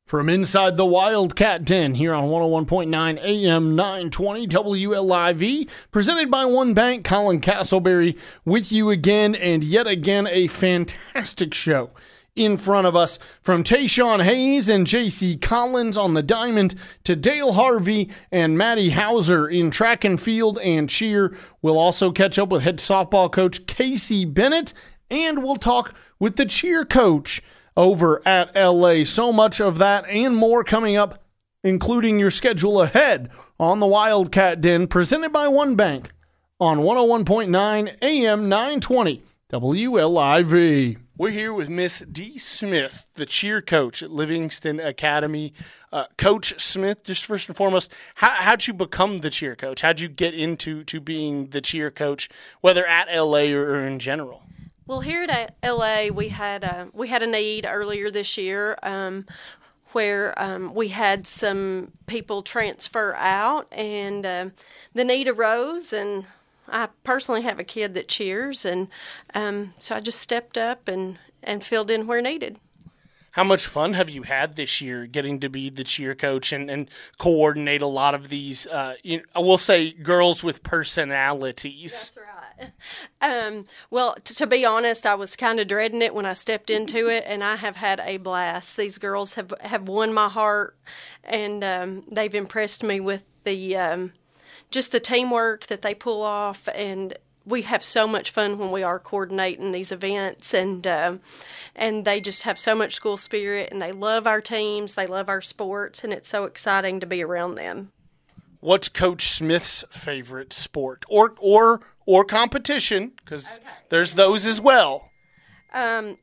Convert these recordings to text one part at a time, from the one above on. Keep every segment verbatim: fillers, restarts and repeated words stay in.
From inside the Wildcat Den here on one oh one point nine A M nine twenty W L I V, presented by One Bank, Colin Castleberry with you again, and yet again a fantastic show in front of us. From Tayshawn Hayes and J C Collins on the diamond to Dale Harvey and Maddie Hauser in track and field and cheer. We'll also catch up with head softball coach Casey Bennett, and we'll talk with the cheer coach over at L A. So much of that and more coming up, including your schedule ahead on the Wildcat Den, presented by One Bank on one oh one point nine A M nine twenty W L I V. We're here with Miss Dee Smith, the cheer coach at Livingston Academy. Uh, Coach Smith, just first and foremost, how, how'd you become the cheer coach? How'd you get into to being the cheer coach, whether at L A or, or in general? Well, here at L A, we had a, we had a need earlier this year um, where um, we had some people transfer out, and uh, the need arose, and I personally have a kid that cheers, and um, so I just stepped up and, and filled in where needed. How much fun have you had this year getting to be the cheer coach and, and coordinate a lot of these, uh, you know, I will say, girls with personalities? That's right. Um, well, t- to be honest, I was kind of dreading it when I stepped into it, and I have had a blast. These girls have, have won my heart, and um, they've impressed me with the um, just the teamwork that they pull off, and we have so much fun when we are coordinating these events, and um, and they just have so much school spirit, and they love our teams, they love our sports, and it's so exciting to be around them. What's Coach Smith's favorite sport or or or competition? Because okay. There's those as well. Um,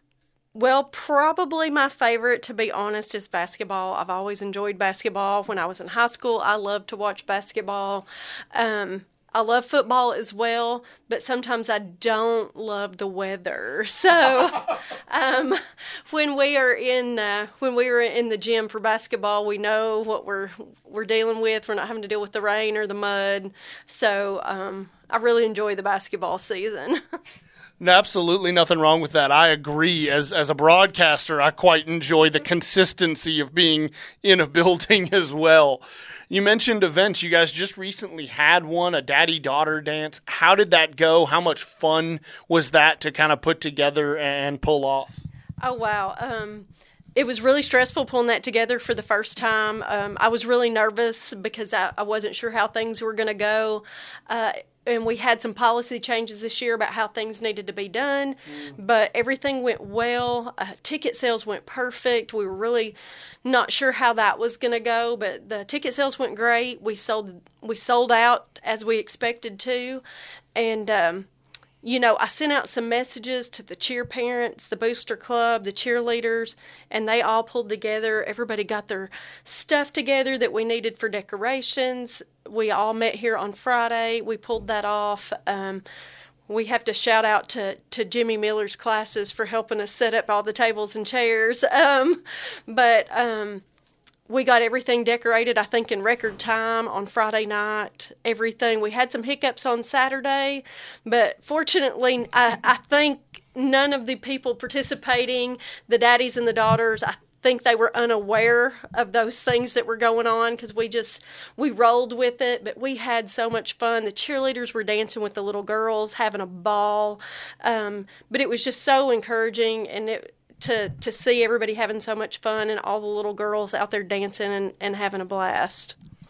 well, probably my favorite, to be honest, is basketball. I've always enjoyed basketball. When I was in high school, I loved to watch basketball. Um, I love football as well, but sometimes I don't love the weather. So um, when we are in uh, when we are in the gym for basketball, we know what we're we're dealing with. We're not having to deal with the rain or the mud. So um, I really enjoy the basketball season. No, absolutely nothing wrong with that. I agree. As as a broadcaster, I quite enjoy the consistency of being in a building as well. You mentioned events. You guys just recently had one, a daddy-daughter dance. How did that go? How much fun was that to kind of put together and pull off? Oh, wow. Um, it was really stressful pulling that together for the first time. Um, I was really nervous because I, I wasn't sure how things were going to go. Uh, and we had some policy changes this year about how things needed to be done. Mm. But everything went well. Uh, ticket sales went perfect. We were really not sure how that was going to go, but the ticket sales went great. We sold we sold out as we expected to. And, um, you know, I sent out some messages to the cheer parents, the booster club, the cheerleaders, and they all pulled together. Everybody got their stuff together that we needed for decorations. We all met here on Friday. We pulled that off. Um, we have to shout out to, to Jimmy Miller's classes for helping us set up all the tables and chairs. Um, but um, we got everything decorated, I think, in record time on Friday night. Everything. We had some hiccups on Saturday, but fortunately, I, I think none of the people participating, the daddies and the daughters, I think they were unaware of those things that were going on because we just we rolled with it. But we had so much fun. The cheerleaders were dancing with the little girls, having a ball. Um, but it was just so encouraging, and it, to to see everybody having so much fun and all the little girls out there dancing and, and having a blast.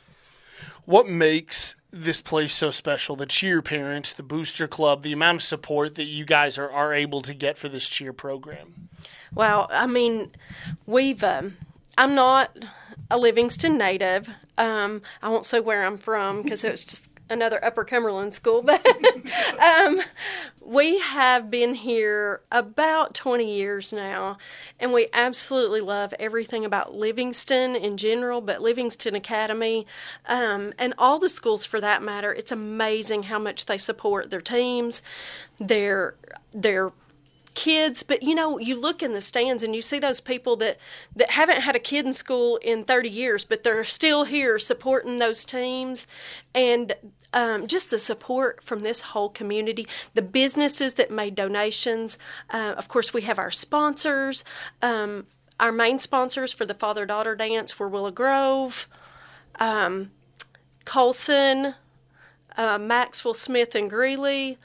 What makes this place so special? The cheer parents, the booster club, the amount of support that you guys are, are able to get for this cheer program. Well, I mean, we've, um, I'm not a Livingston native. Um, I won't say where I'm from because it was just another Upper Cumberland school, but um, we have been here about twenty years now, and we absolutely love everything about Livingston in general, but Livingston Academy um, and all the schools for that matter. It's amazing how much they support their teams, their their kids. But you know, you look in the stands and you see those people that that haven't had a kid in school in thirty years, but they're still here supporting those teams. And um, just the support from this whole community, the businesses that made donations. Uh, of course, we have our sponsors. Um, our main sponsors for the father-daughter dance were Willow Grove, um, Colson, uh, Maxwell Smith and Greeley.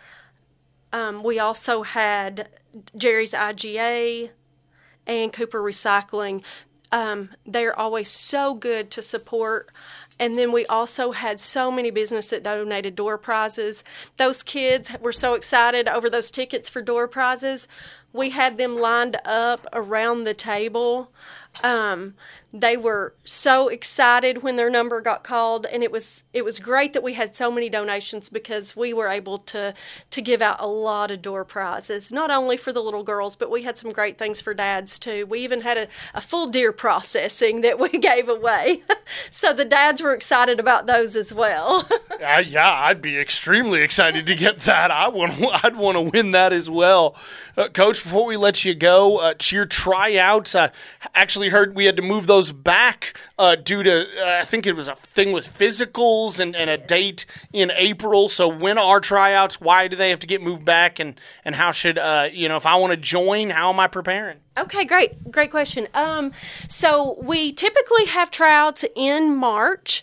Um, we also had Jerry's I G A and Cooper Recycling. Um, they're always so good to support. And then we also had so many businesses that donated door prizes. Those kids were so excited over those tickets for door prizes. We had them lined up around the table. Um, they were so excited when their number got called, and it was it was great that we had so many donations because we were able to to give out a lot of door prizes, not only for the little girls, but we had some great things for dads too. We even had a, a full deer processing that we gave away. So the dads were excited about those as well. uh, yeah, I'd be extremely excited to get that. I want, I'd want to win that as well. Uh, Coach, before we let you go, uh, cheer tryouts. I actually heard we had to move those back uh, due to, uh, I think it was a thing with physicals and, and a date in April. So when are tryouts? Why do they have to get moved back? And, and how should, uh, you know, if I want to join, how am I preparing? Okay, great. Great question. Um, so we typically have tryouts in March,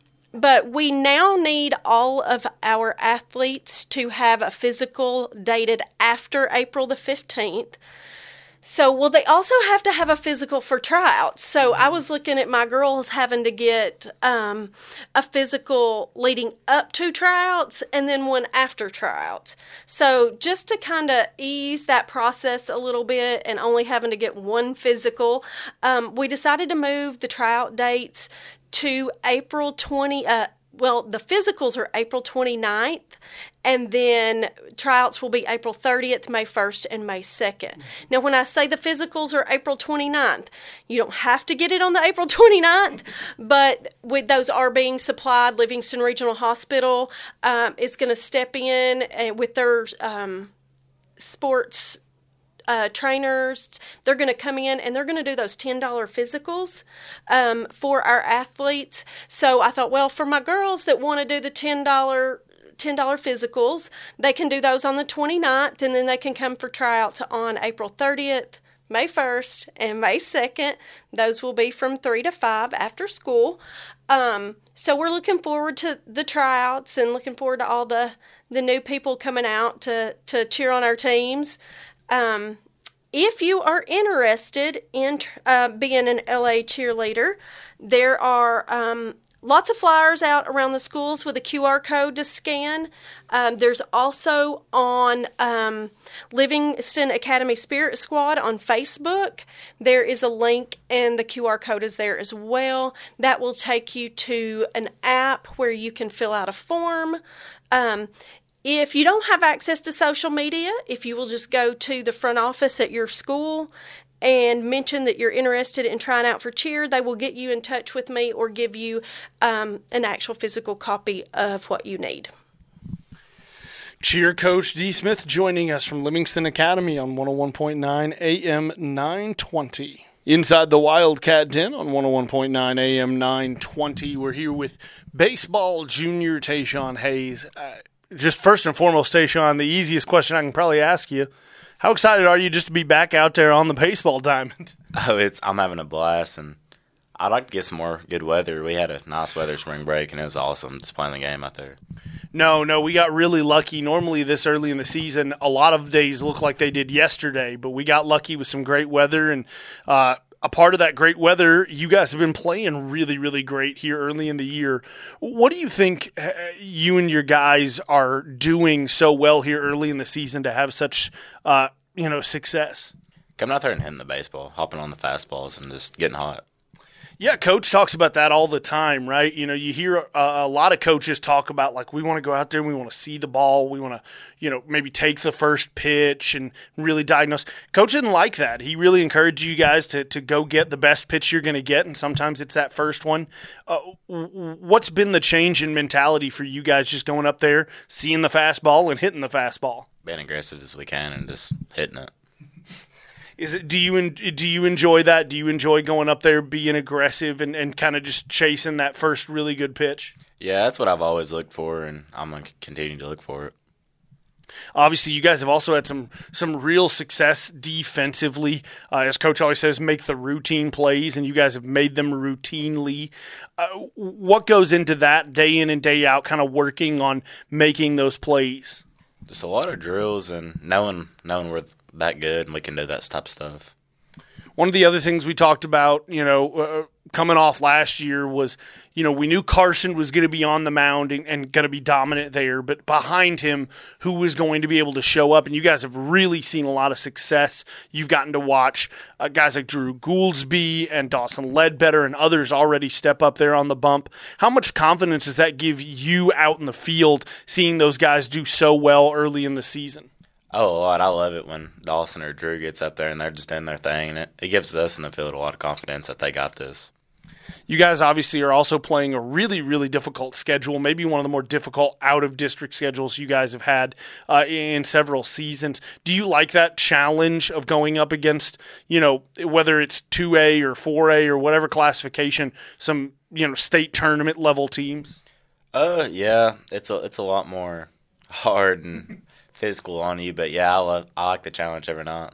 but we now need all of our athletes to have a physical dated after April the fifteenth. So, well, they also have to have a physical for tryouts. So I was looking at my girls having to get um, a physical leading up to tryouts and then one after tryouts. So just to kind of ease that process a little bit and only having to get one physical, um, we decided to move the tryout dates to April twentieth. Uh, well, the physicals are April twenty-ninth, and then tryouts will be April thirtieth, May first, and May second. Now, when I say the physicals are April twenty-ninth, you don't have to get it on the April twenty-ninth, but with those are being supplied, Livingston Regional Hospital um, is going to step in and with their um, sports Uh, trainers. They're going to come in and they're going to do those ten dollar physicals um, for our athletes. So I thought, well, for my girls that want to do the ten dollar ten dollar physicals, they can do those on the twenty-ninth, and then they can come for tryouts on April thirtieth, May first, and May second. Those will be from three to five after school. Um, so we're looking forward to the tryouts and looking forward to all the, the new people coming out to, to cheer on our teams. Um, if you are interested in uh, being an L A cheerleader, there are um, lots of flyers out around the schools with a Q R code to scan. Um, there's also on um, Livingston Academy Spirit Squad on Facebook. There is a link and the Q R code is there as well. That will take you to an app where you can fill out a form. Um, If you don't have access to social media, if you will just go to the front office at your school and mention that you're interested in trying out for cheer, they will get you in touch with me or give you um, an actual physical copy of what you need. Cheer coach Dee Smith joining us from Livingston Academy on one oh one point nine A M nine twenty. Inside the Wildcat Den on one oh one point nine A M nine twenty. We're here with baseball junior Tayshawn Hayes. Uh, Just first and foremost, Tayshawn, the easiest question I can probably ask you, how excited are you just to be back out there on the baseball diamond? Oh, it's I'm having a blast, and I'd like to get some more good weather. We had a nice weather spring break, and it was awesome just playing the game out there. No, no, we got really lucky. Normally this early in the season, a lot of days look like they did yesterday, but we got lucky with some great weather, and uh, a part of that great weather, you guys have been playing really, really great here early in the year. What do you think you and your guys are doing so well here early in the season to have such, uh, you know, success? Coming out there and hitting the baseball, hopping on the fastballs, and just getting hot. Yeah, Coach talks about that all the time, right? You know, you hear a, a lot of coaches talk about, like, we want to go out there and we want to see the ball. We want to, you know, maybe take the first pitch and really diagnose. Coach didn't like that. He really encouraged you guys to, to go get the best pitch you're going to get, and sometimes it's that first one. Uh, what's been the change in mentality for you guys just going up there, seeing the fastball and hitting the fastball? Being aggressive as we can and just hitting it. Is it? Do you do you enjoy that? Do you enjoy going up there, being aggressive, and, and kind of just chasing that first really good pitch? Yeah, that's what I've always looked for, and I'm going to continue to look for it. Obviously, you guys have also had some some real success defensively. Uh, as Coach always says, make the routine plays, and you guys have made them routinely. Uh, what goes into that day in and day out, kind of working on making those plays? Just a lot of drills and knowing knowing we're that good and we can do that type of stuff. One of the other things we talked about, you know, uh, coming off last year was, you know, we knew Carson was going to be on the mound and, and going to be dominant there, but behind him, who was going to be able to show up? And you guys have really seen a lot of success. You've gotten to watch uh, guys like Drew Gouldsby and Dawson Ledbetter and others already step up there on the bump. How much confidence does that give you out in the field, seeing those guys do so well early in the season? Oh, a lot. I love it when Dawson or Drew gets up there and they're just doing their thing. And it, it gives us in the field a lot of confidence that they got this. You guys obviously are also playing a really, really difficult schedule, maybe one of the more difficult out-of-district schedules you guys have had uh, in several seasons. Do you like that challenge of going up against, you know, whether it's two A or four A or whatever classification, some, you know, state tournament level teams? Uh, yeah, it's a it's a lot more hard and physical on you, but yeah, I love I like the challenge every night.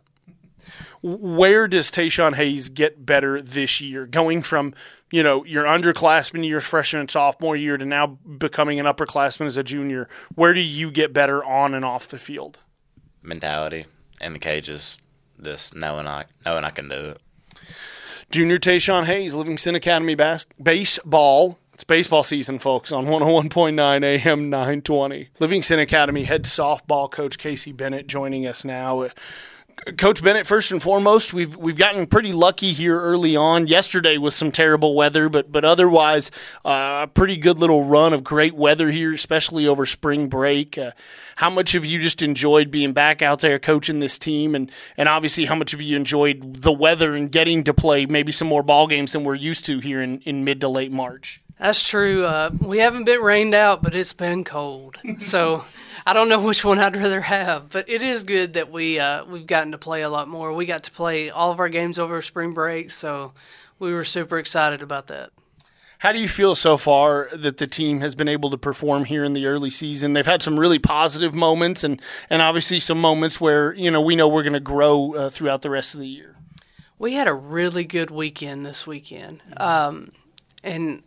Where does Tayshawn Hayes get better this year, going from, you know, your underclassmen year, freshman and sophomore year, to now becoming an upperclassman as a junior? Where do you get better on and off the field? Mentality and the cages, just knowing I knowing I can do it. Junior Tayshawn Hayes, Livingston Academy bas- baseball. It's baseball season, folks, on one oh one point nine A M nine twenty. Livingston Academy head softball coach Casey Bennett joining us now. Coach Bennett, first and foremost, we've we've gotten pretty lucky here early on. Yesterday was some terrible weather, but but otherwise uh, a pretty good little run of great weather here, especially over spring break. Uh, how much have you just enjoyed being back out there coaching this team, and, and obviously how much have you enjoyed the weather and getting to play maybe some more ball games than we're used to here in, in mid to late March? That's true. Uh, we haven't been rained out, but it's been cold. So I don't know which one I'd rather have, but it is good that we, uh, we've gotten to play a lot more. We got to play all of our games over spring break, so we were super excited about that. How do you feel so far that the team has been able to perform here in the early season? They've had some really positive moments and, and obviously some moments where, you know, we know we're going to grow uh, throughout the rest of the year. We had a really good weekend this weekend, um, and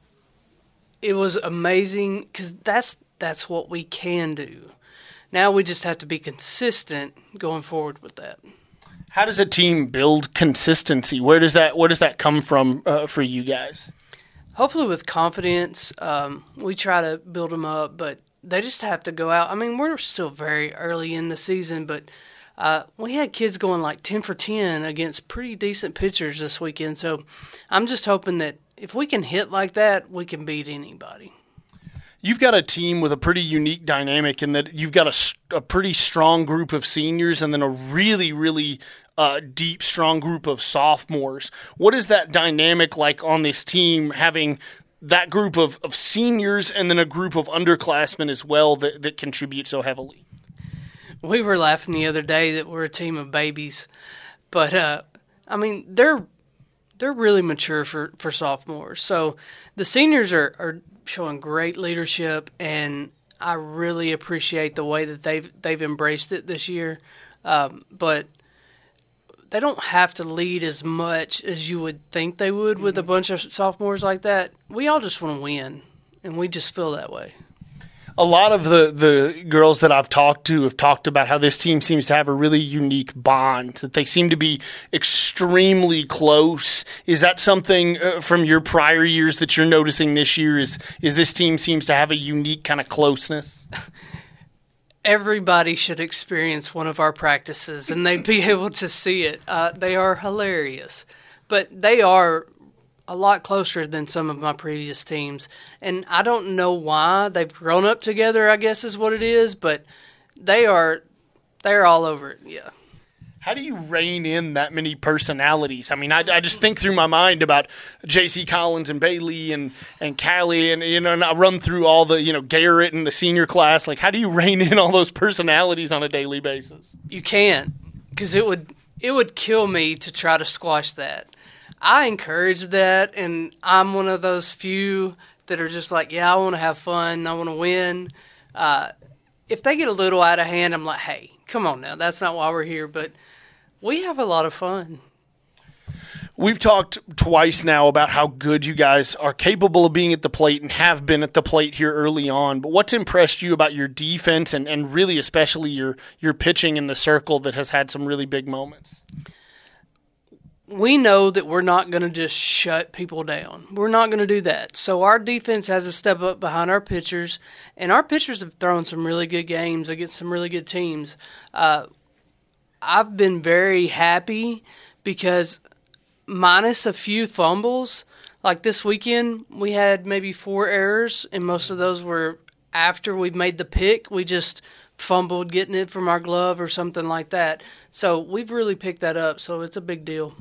it was amazing because that's that's what we can do. Now we just have to be consistent going forward with that. How does a team build consistency? Where does that where does that come from uh, for you guys? Hopefully with confidence. Um, we try to build them up, but they just have to go out. I mean, we're still very early in the season, but uh, we had kids going like ten for ten against pretty decent pitchers this weekend. So I'm just hoping that if we can hit like that, we can beat anybody. You've got a team with a pretty unique dynamic in that you've got a, a pretty strong group of seniors and then a really, really uh, deep, strong group of sophomores. What is that dynamic like on this team, having that group of, of seniors and then a group of underclassmen as well that, that contribute so heavily? We were laughing the other day that we're a team of babies. But, uh, I mean, they're they're really mature for, for sophomores. So the seniors are, are – showing great leadership, and I really appreciate the way that they've they've embraced it this year. Um, but they don't have to lead as much as you would think they would with a bunch of sophomores like that. We all just want to win, and we just feel that way. A lot of the, the girls that I've talked to have talked about how this team seems to have a really unique bond, that they seem to be extremely close. Is that something uh, from your prior years that you're noticing this year? Is, is this team seems to have a unique kind of closeness? Everybody should experience one of our practices, and they'd be able to see it. Uh, they are hilarious, but they are a lot closer than some of my previous teams. And I don't know why. They've grown up together, I guess is what it is, but they are they're all over it, yeah. How do you rein in that many personalities? I mean, I, I just think through my mind about J C Collins and Bailey and, and Callie, and, you know, and I run through all the, you know, Garrett and the senior class. Like, how do you rein in all those personalities on a daily basis? You can't, because it would, it would kill me to try to squash that. I encourage that, and I'm one of those few that are just like, yeah, I want to have fun, I want to win. Uh, if they get a little out of hand, I'm like, hey, come on now. That's not why we're here. But we have a lot of fun. We've talked twice now about how good you guys are capable of being at the plate and have been at the plate here early on. But what's impressed you about your defense and, and really especially your, your pitching in the circle that has had some really big moments? We know that we're not going to just shut people down. We're not going to do that. So our defense has to step up behind our pitchers, and our pitchers have thrown some really good games against some really good teams. Uh, I've been very happy because minus a few fumbles, like this weekend, we had maybe four errors, and most of those were after we made the pick. We just fumbled getting it from our glove or something like that. So we've really picked that up, so it's a big deal.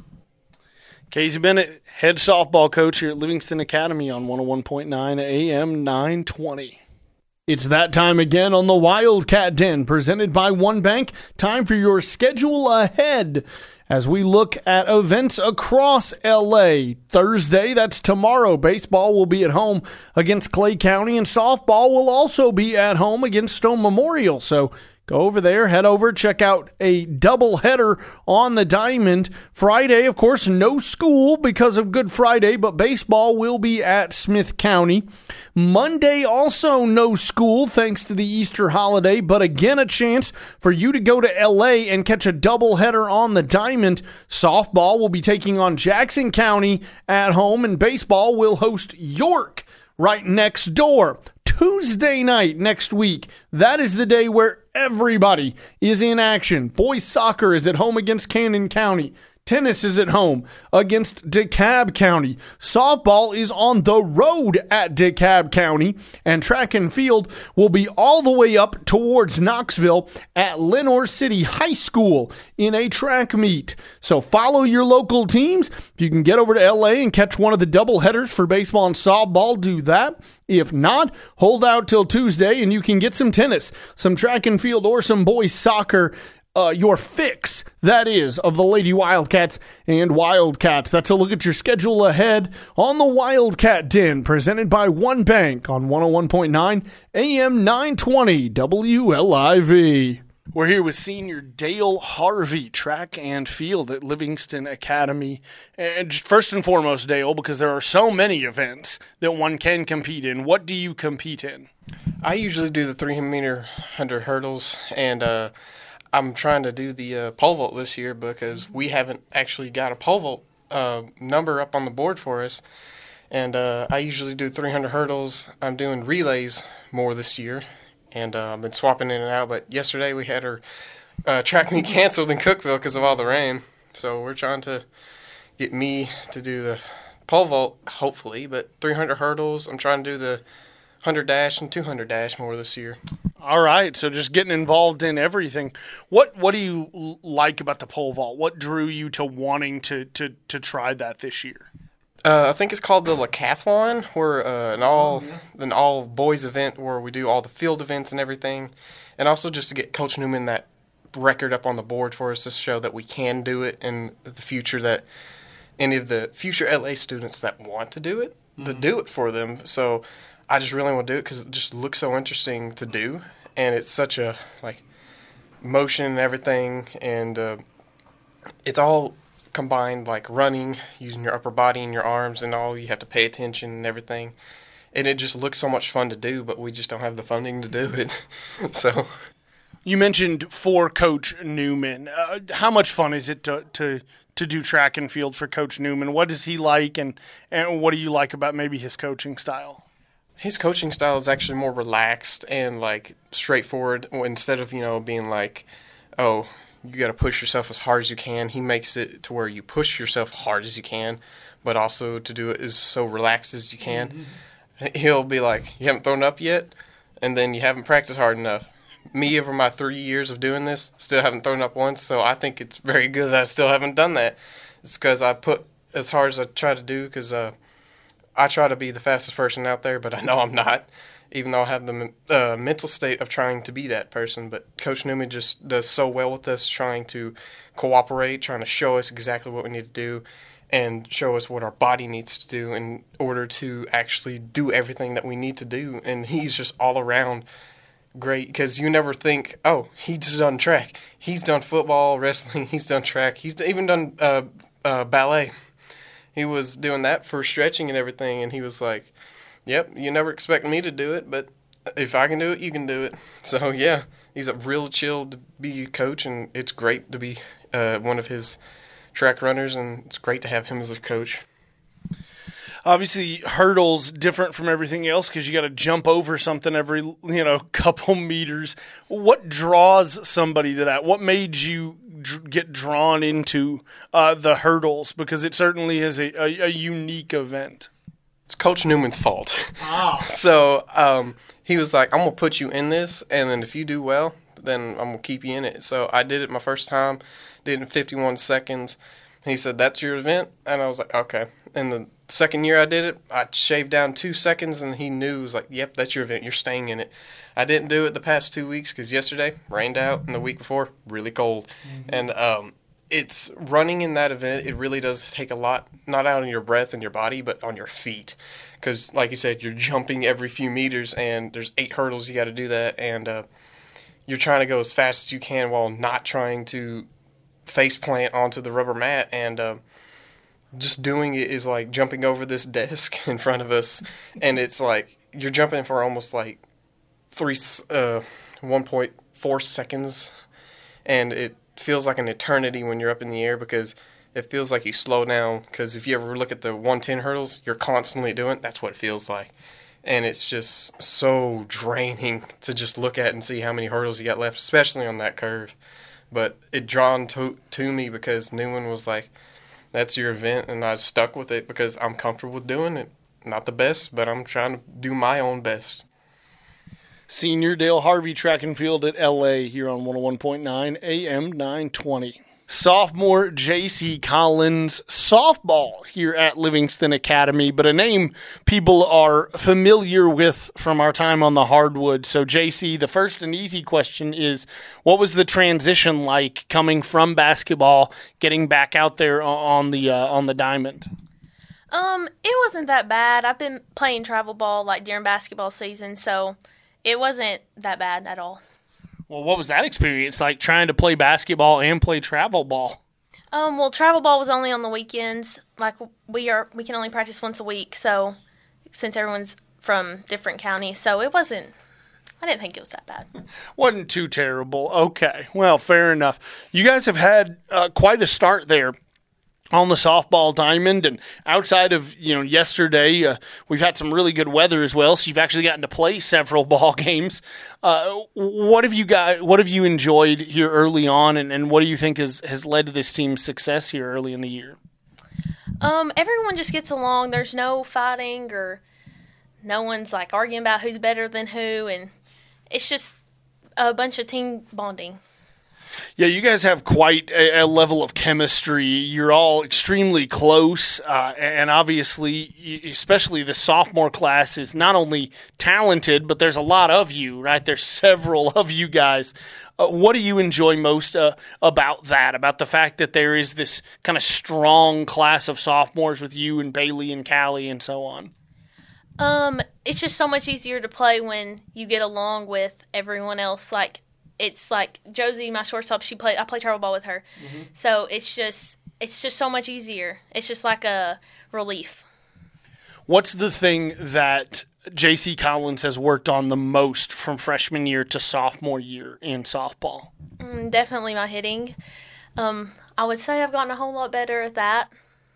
Casey Bennett, head softball coach here at Livingston Academy on one oh one point nine A M nine twenty. It's that time again on the Wildcat Den, presented by One Bank. Time for your schedule ahead as we look at events across L A. Thursday, that's tomorrow, baseball will be at home against Clay County, and softball will also be at home against Stone Memorial. So go over there, head over, check out a doubleheader on the diamond. Friday, of course, no school because of Good Friday, but baseball will be at Smith County. Monday, also no school thanks to the Easter holiday, but again a chance for you to go to L A and catch a doubleheader on the diamond. Softball will be taking on Jackson County at home, and baseball will host York right next door. Tuesday night next week, that is the day where everybody is in action. Boys soccer is at home against Cannon County. Tennis is at home against DeKalb County. Softball is on the road at DeKalb County. And track and field will be all the way up towards Knoxville at Lenoir City High School in a track meet. So follow your local teams. If you can get over to L A and catch one of the doubleheaders for baseball and softball, do that. If not, hold out till Tuesday and you can get some tennis, some track and field, or some boys soccer. Uh, your fix, that is, of the Lady Wildcats and Wildcats. That's a look at your schedule ahead on the Wildcat Den, presented by One Bank on one oh one point nine A M nine twenty W L I V. We're here with senior Dale Harvey, track and field at Livingston Academy. And just first and foremost, Dale, because there are so many events that one can compete in, what do you compete in? I usually do the three hundred meter one hundred hurdles, and uh, I'm trying to do the uh, pole vault this year because we haven't actually got a pole vault uh, number up on the board for us. And uh, I usually do three hundred hurdles. I'm doing relays more this year, and uh, I've been swapping in and out. But yesterday we had our uh, track meet canceled in Cookeville because of all the rain. So we're trying to get me to do the pole vault, hopefully. But three hundred hurdles, I'm trying to do the one hundred dash and two hundred dash more this year. All right, so just getting involved in everything. What what do you like about the pole vault? What drew you to wanting to to, to try that this year? Uh, I think it's called the Lacathlon, where uh, an all oh, yeah. an all boys event where we do all the field events and everything, and also just to get Coach Newman that record up on the board for us to show that we can do it in the future. That any of the future L A students that want to do it, mm-hmm. to do it for them. So I just really want to do it because it just looks so interesting to do, and it's such a like motion and everything, and uh, it's all combined, like running, using your upper body and your arms and all. You have to pay attention and everything, and it just looks so much fun to do, but we just don't have the funding to do it. So you mentioned for Coach Newman. Uh, how much fun is it to, to to do track and field for Coach Newman? What does he like, and, and what do you like about maybe his coaching style? His coaching style is actually more relaxed and like straightforward. Instead of, you know, being like, oh, you got to push yourself as hard as you can. He makes it to where you push yourself hard as you can, but also to do it as so relaxed as you can. Mm-hmm. He'll be like, you haven't thrown up yet? And then you haven't practiced hard enough. Me, over my three years of doing this, still haven't thrown up once, so I think it's very good that I still haven't done that. It's because I put as hard as I try to do, because uh, I try to be the fastest person out there, but I know I'm not, even though I have the uh, mental state of trying to be that person. But Coach Newman just does so well with us, trying to cooperate, trying to show us exactly what we need to do, and show us what our body needs to do in order to actually do everything that we need to do. And he's just all around great because you never think, oh, he's done track. He's done football, wrestling. He's done track. He's even done uh, uh, ballet. He was doing that for stretching and everything, and he was like, yep, you never expect me to do it, but if I can do it, you can do it. So, yeah, he's a real chill to be a coach, and it's great to be uh, one of his track runners, and it's great to have him as a coach. Obviously, hurdles different from everything else because you got to jump over something every you know couple meters. What draws somebody to that? What made you dr- get drawn into uh, the hurdles? Because it certainly is a, a, a unique event. It's Coach Newman's fault. Wow. So um, he was like, I'm going to put you in this, and then if you do well, then I'm going to keep you in it. So I did it my first time, did it in fifty-one seconds. He said, that's your event? And I was like, okay. And the second year I did it, I shaved down two seconds, and he knew, he was like, yep, that's your event. You're staying in it. I didn't do it the past two weeks because yesterday rained out, and the week before, really cold. Mm-hmm. And um, it's running in that event, it really does take a lot, not out on your breath and your body, but on your feet. Because, like you said, you're jumping every few meters, and there's eight hurdles you got to do that, and uh, you're trying to go as fast as you can while not trying to face plant onto the rubber mat, and uh, just doing it is like jumping over this desk in front of us, and it's like you're jumping for almost like three, uh, one point four seconds, and it feels like an eternity when you're up in the air because it feels like you slow down. Because if you ever look at the one ten hurdles, you're constantly doing it. That's what it feels like, and it's just so draining to just look at and see how many hurdles you got left, especially on that curve. But it drawn to, to me because Newman was like, that's your event, and I stuck with it because I'm comfortable with doing it. Not the best, but I'm trying to do my own best. Senior Dale Harvey Track and Field at L A here on one oh one point nine A M nine twenty. Sophomore J C Collins softball here at Livingston Academy, but a name people are familiar with from our time on the hardwood. So, J C, the first and easy question is, what was the transition like coming from basketball, getting back out there on the uh, on the diamond? Um, it wasn't that bad. I've been playing travel ball like during basketball season, so it wasn't that bad at all. Well, what was that experience like, trying to play basketball and play travel ball? Um, well, travel ball was only on the weekends. Like we are, we can only practice once a week. So, since everyone's from different counties, so it wasn't. I didn't think it was that bad. Wasn't too terrible. Okay, well, fair enough. You guys have had uh, quite a start there on the softball diamond, and outside of you know yesterday, uh, we've had some really good weather as well. So you've actually gotten to play several ball games. Uh, what have you got? What have you enjoyed here early on, and, and what do you think has has led to this team's success here early in the year? Um, everyone just gets along. There's no fighting, or no one's like arguing about who's better than who, and it's just a bunch of team bonding. Yeah, you guys have quite a, a level of chemistry. You're all extremely close, uh, and obviously, especially the sophomore class is not only talented, but there's a lot of you, right? There's several of you guys. Uh, what do you enjoy most uh, about that, about the fact that there is this kind of strong class of sophomores with you and Bailey and Callie and so on? Um, it's just so much easier to play when you get along with everyone else, like, it's like Josie, my shortstop, she play I play travel ball with her. Mm-hmm. So it's just it's just so much easier. It's just like a relief. What's the thing that J C Collins has worked on the most from freshman year to sophomore year in softball? Mm, definitely my hitting. Um, I would say I've gotten a whole lot better at that.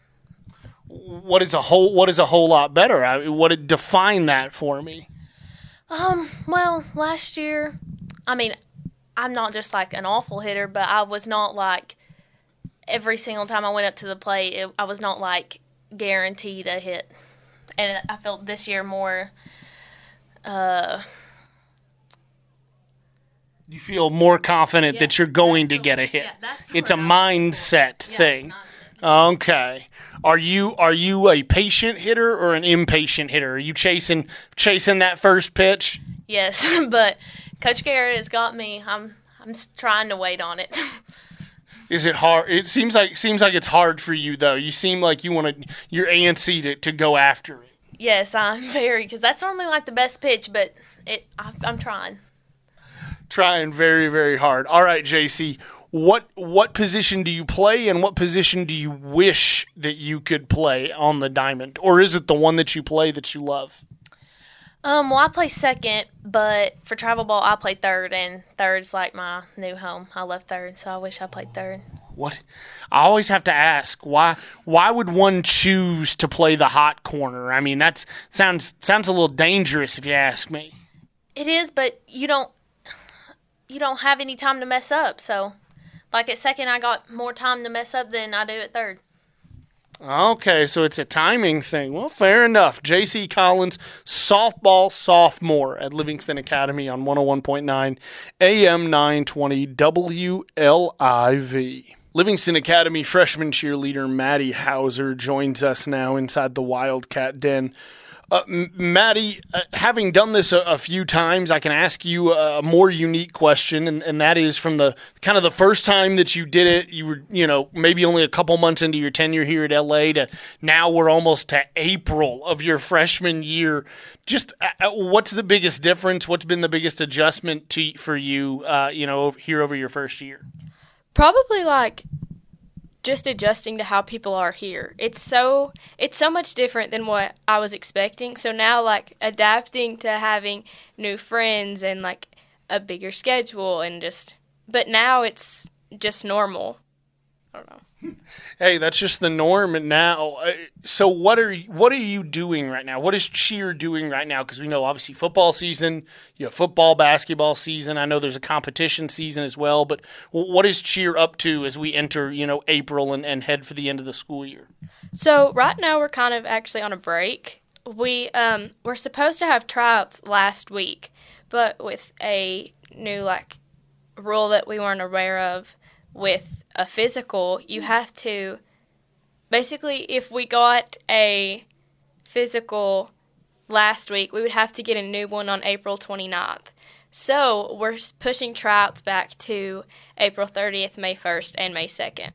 What is a whole what is a whole lot better? I, what define that for me? Um, well, last year, I mean, I'm not just like an awful hitter, but I was not like every single time I went up to the plate, it, I was not like guaranteed a hit. And I felt this year more. Uh, you feel more confident yeah, that you're going to the, get a hit. Yeah, that's it's a I'm mindset yeah, thing. mindset. Okay. Are you are you a patient hitter or an impatient hitter? Are you chasing chasing that first pitch? Yes, but Coach Garrett has got me. I'm I'm just trying to wait on it. Is it hard? It seems like seems like it's hard for you though. You seem like you want to. You're antsy to, to go after it. Yes, I'm very, because that's normally like the best pitch, but it I, I'm trying. Trying very, very hard. All right, J C, what what position do you play and what position do you wish that you could play on the diamond? Or is it the one that you play that you love? Um, well, I play second, but for travel ball, I play third, and third's like my new home. I love third, so I wish I played third. What? I always have to ask, why why would one choose to play the hot corner? I mean, that's sounds sounds a little dangerous if you ask me. It is, but you don't you don't have any time to mess up. So, like at second, I got more time to mess up than I do at third. Okay, so it's a timing thing. Well, fair enough. J C Collins, softball sophomore at Livingston Academy on one oh one point nine A M nine twenty W L I V. Livingston Academy freshman cheerleader Maddie Hauser joins us now inside the Wildcat Den. Uh, M- Maddie, uh, having done this a, a few times, I can ask you a more unique question, and, and that is from the kind of the first time that you did it, you were, you know, maybe only a couple months into your tenure here at L A to now we're almost to April of your freshman year. Just uh, what's the biggest difference? What's been the biggest adjustment to for you, uh, you know, here over your first year? Probably like just adjusting to how people are here. It's so it's so much different than what I was expecting. So now like adapting to having new friends and like a bigger schedule and just but now it's just normal. I don't know. Hey, that's just the norm now. So what are what are you doing right now? What is cheer doing right now? Because we know obviously football season, you have football, basketball season. I know there's a competition season as well. But what is cheer up to as we enter, you know, April and, and head for the end of the school year? So right now we're kind of actually on a break. We um we're supposed to have tryouts last week, but with a new like rule that we weren't aware of with a physical, you have to basically if we got a physical last week, we would have to get a new one on April twenty-ninth. So we're pushing tryouts back to April thirtieth, May first, and May second.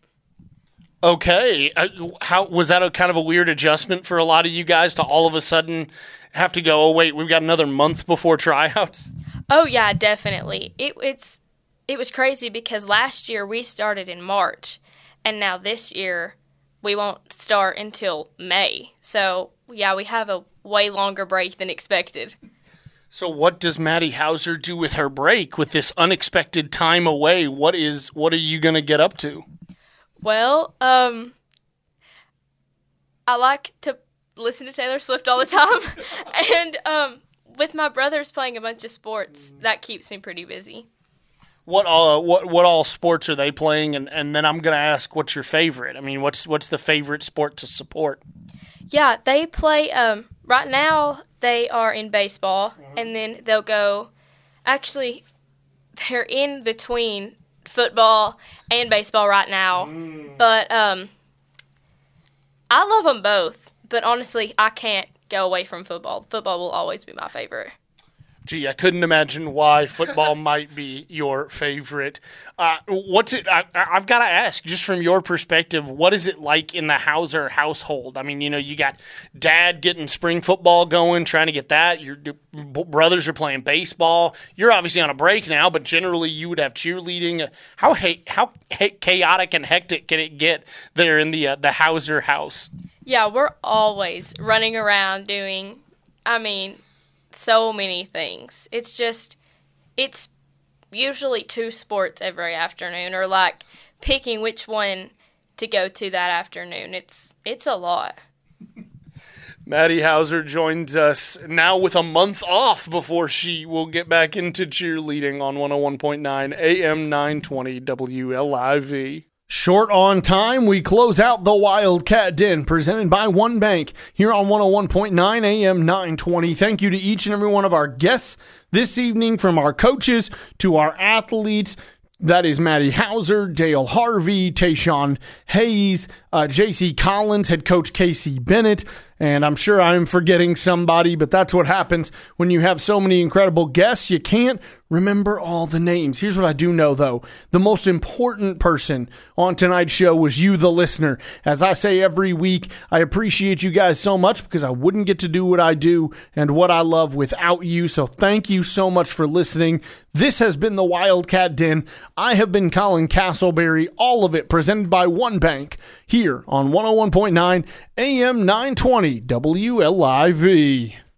Okay. Uh, how was that a kind of a weird adjustment for a lot of you guys to all of a sudden have to go, oh, wait, we've got another month before tryouts? Oh, yeah, definitely. It, it's It was crazy because last year we started in March, and now this year we won't start until May. So, yeah, we have a way longer break than expected. So what does Maddie Hauser do with her break, with this unexpected time away? What is what are you going to get up to? Well, um, I like to listen to Taylor Swift all the time, and um, with my brothers playing a bunch of sports, that keeps me pretty busy. What all what what all sports are they playing? And, and then I'm going to ask, what's your favorite? I mean, what's what's the favorite sport to support? Yeah, they play. Um, right now they are in baseball, and then they'll go. Actually, they're in between football and baseball right now. Mm. But um, I love them both. But honestly, I can't go away from football. Football will always be my favorite. Gee, I couldn't imagine why football might be your favorite. Uh, what's it? I, I've got to ask, just from your perspective, what is it like in the Hauser household? I mean, you know, you got dad getting spring football going, trying to get that. Your brothers are playing baseball. You're obviously on a break now, but generally you would have cheerleading. How how chaotic and hectic can it get there in the uh, the Hauser house? Yeah, we're always running around doing. I mean. So many things. It's just, it's usually two sports every afternoon, or like picking which one to go to that afternoon. It's it's a lot. Maddie Hauser joins us now with a month off before she will get back into cheerleading on one oh one point nine A M nine twenty W L I V. Short on time, we close out the Wildcat Den, presented by One Bank, here on one oh one point nine A M nine twenty. Thank you to each and every one of our guests this evening, from our coaches to our athletes. That is Maddie Hauser, Dale Harvey, Tayshawn Hayes, uh, J C Collins, head coach Casey Bennett, and I'm sure I'm forgetting somebody, but that's what happens when you have so many incredible guests. You can't remember all the names. Here's what I do know, though. The most important person on tonight's show was you, the listener. As I say every week, I appreciate you guys so much because I wouldn't get to do what I do and what I love without you. So thank you so much for listening. This has been the Wildcat Den. I have been Colin Castleberry, all of it presented by One Bank here on one oh one point nine A M nine twenty W L I V.